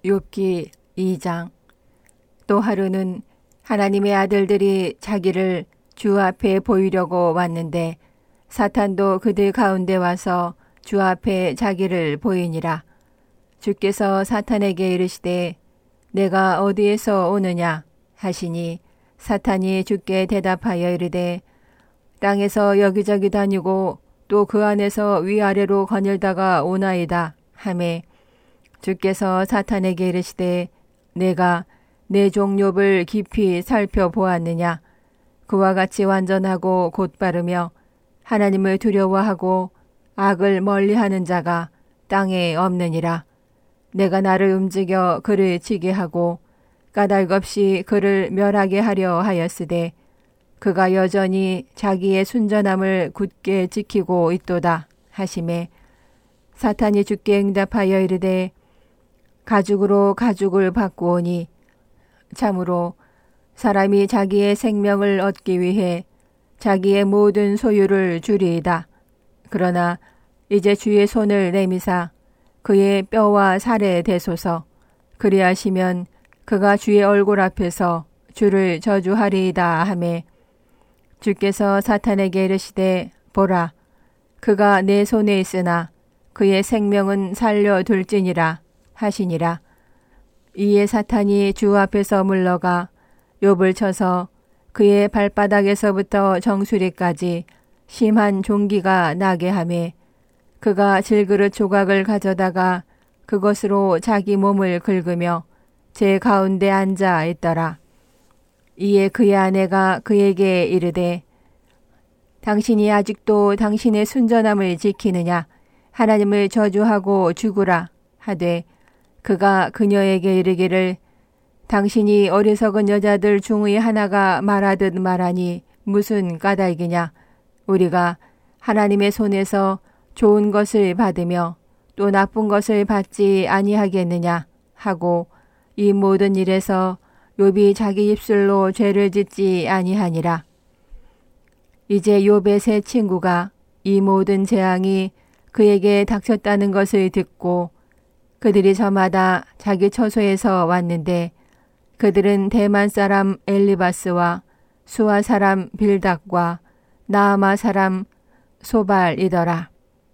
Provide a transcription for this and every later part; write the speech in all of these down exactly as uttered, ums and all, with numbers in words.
욥기 이 장. 또 하루는 하나님의 아들들이 자기를 주 앞에 보이려고 왔는데 사탄도 그들 가운데 와서 주 앞에 자기를 보이니라. 주께서 사탄에게 이르시되 내가 어디에서 오느냐 하시니 사탄이 주께 대답하여 이르되 땅에서 여기저기 다니고 또 그 안에서 위아래로 거닐다가 오나이다 하매 주께서 사탄에게 이르시되 내가 내 종 욥을 깊이 살펴보았느냐. 그와 같이 완전하고 곧바르며 하나님을 두려워하고 악을 멀리하는 자가 땅에 없느니라. 내가 나를 움직여 그를 치게 하고 까닭없이 그를 멸하게 하려 하였으되 그가 여전히 자기의 순전함을 굳게 지키고 있도다 하시매 사탄이 주께 응답하여 이르되 가죽으로 가죽을 바꾸오니 참으로 사람이 자기의 생명을 얻기 위해 자기의 모든 소유를 주리이다. 그러나 이제 주의 손을 내미사 그의 뼈와 살에 대소서. 그리하시면 그가 주의 얼굴 앞에서 주를 저주하리이다 하매 주께서 사탄에게 이르시되 보라 그가 내 손에 있으나 그의 생명은 살려둘지니라 하시니라. 이에 사탄이 주 앞에서 물러가 욥을 쳐서 그의 발바닥에서부터 정수리까지 심한 종기가 나게 하매 그가 질그릇 조각을 가져다가 그것으로 자기 몸을 긁으며 제 가운데 앉아 있더라. 이에 그의 아내가 그에게 이르되 당신이 아직도 당신의 순전함을 지키느냐. 하나님을 저주하고 죽으라 하되 그가 그녀에게 이르기를 당신이 어리석은 여자들 중의 하나가 말하듯 말하니 무슨 까닭이냐. 우리가 하나님의 손에서 좋은 것을 받으며 또 나쁜 것을 받지 아니하겠느냐 하고 이 모든 일에서 욥이 자기 입술로 죄를 짓지 아니하니라. 이제 욥의 세 친구가 이 모든 재앙이 그에게 닥쳤다는 것을 듣고 그들이 저마다 자기 처소에서 왔는데 그들은 대만 사람 엘리바스와 수아 사람 빌닥과 나아마 사람 소발이더라.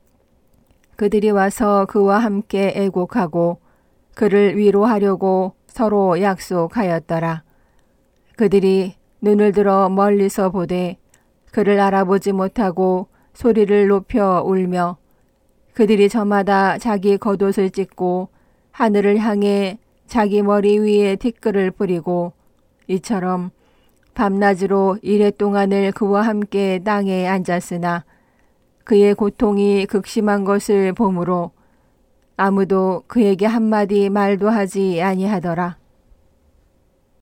그들이 와서 그와 함께 애곡하고 그를 위로하려고 서로 약속하였더라. 그들이 눈을 들어 멀리서 보되 그를 알아보지 못하고 소리를 높여 울며 그들이 저마다 자기 겉옷을 찢고 하늘을 향해 자기 머리 위에 티끌을 뿌리고 이처럼 밤낮으로 이랫동안을 그와 함께 땅에 앉았으나 그의 고통이 극심한 것을 보므로 아무도 그에게 한마디 말도 하지 아니하더라.